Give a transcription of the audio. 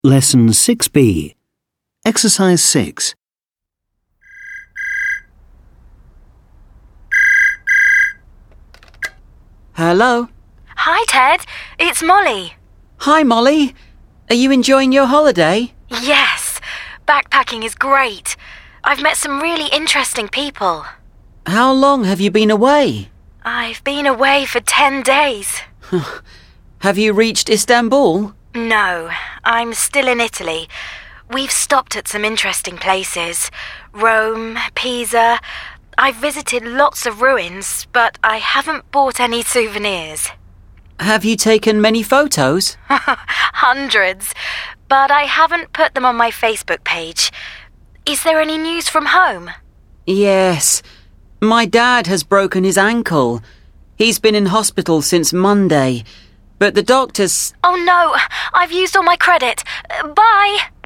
Lesson 6B. Exercise 6. Hello? Hi, Ted. It's Molly. Hi, Molly. Are you enjoying your holiday? Yes. Backpacking is great. I've met some really interesting people. How long have you been away? I've been away for 10 days. Have you reached Istanbul? No, I'm still in Italy. We've stopped at some interesting places. Rome, Pisa. I've visited lots of ruins, but I haven't bought any souvenirs. Have you taken many photos? Hundreds, but I haven't put them on my Facebook page. Is there any news from home? Yes. My dad has broken his ankle. He's been in hospital since Monday, but the doctors... Oh no, I've used all my credit. Bye!